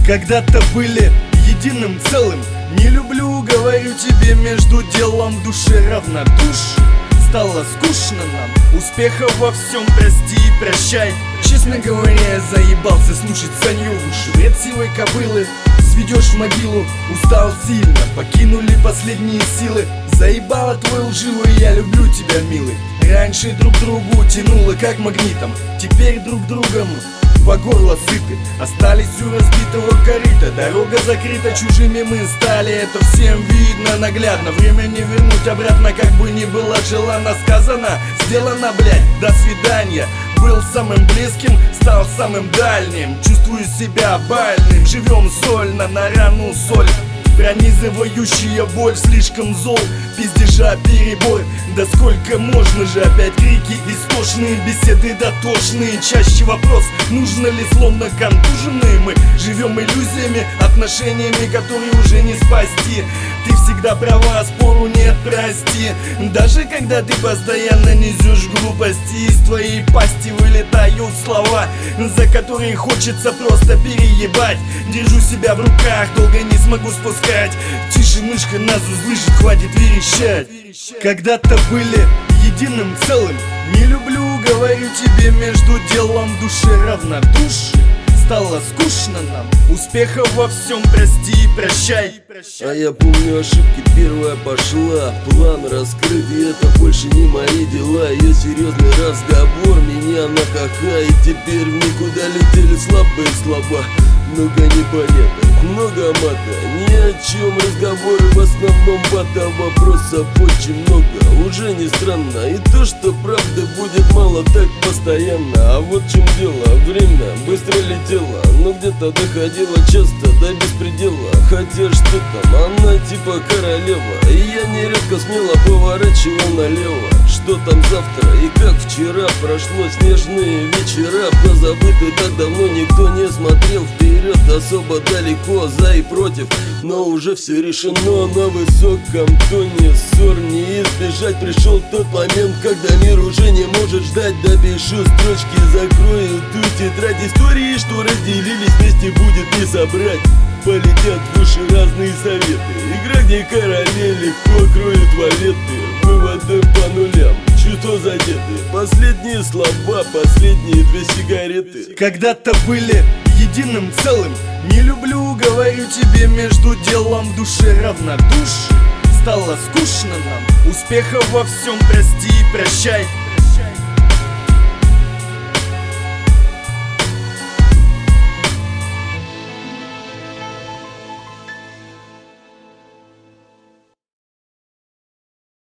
Когда-то были единым целым. Не люблю, говорю тебе, между делом в душе равнодушен. Стало скучно нам, успехов во всем прости и прощай. Честно говоря, я заебался слушать Саню в уши. Бред сивой кобылы сведешь в могилу. Устал сильно, покинули последние силы. Заебало твой лживый, я люблю тебя, милый. Раньше друг другу тянуло как магнитом, теперь друг другом по горло сыты. Остались у разбитого корыта, дорога закрыта, чужими мы стали. Это всем видно наглядно. Время не вернуть обратно, как бы ни было желано. Сказано, сделано, блять, до свидания. Был самым близким, стал самым дальним. Чувствую себя бальным, живем сольно, на рану соль. Пронизывающая боль, слишком зол, пиздежа перебор. Да сколько можно же, опять крики истошные, беседы дотошные. Чаще вопрос, нужно ли словно контуженные мы живем иллюзиями, отношениями, которые уже не спасти. Ты всегда права, спору нет, прости. Даже когда ты постоянно несешь глупости, из твоей пасти вылетают слова, за которые хочется просто переебать. Держу себя в руках, долго не смогу спускать. Тише, мышка, нас услышит, хватит верещать. Когда-то были единым целым. Не люблю, говорю тебе, между делом в душе равнодушен. Стало скучно нам, успехов во всем прости и прощай. А я помню ошибки, первая пошла, план раскрыт, и это больше не мои дела. Ее серьезный разговор меня на ха-ха, и теперь в никуда летели слабые слова. Много непоняток, много мата, ни о чем разговоры, в основном бата. Вопросов очень много, уже не странно. И то, что правды будет мало, так постоянно. А вот в чем дело, время быстро летело, но где-то доходило часто до беспредела. Хотя что там, она типа королева, и я нередко смело поворачивал налево. Что там завтра и как вчера прошло, снежные вечера позабыты, так давно никто не смотрел вперед. Особо далеко, за и против, но уже все решено. На высоком тоне ссор не избежать. Пришел тот момент, когда мир уже не может ждать. Допишу строчки, закрою ту тетрадь. Истории, что разделились, вместе будет не собрать. Полетят выше разные советы. Игра, где короли легко кроют валеты. Выводы по нулям, чувства задеты. Последние слова, последние 2 сигареты. Когда-то были единым целым. Не люблю, говорю тебе, между делом в душе равнодушен. Стало скучно нам, успехов во всем прости и прощай.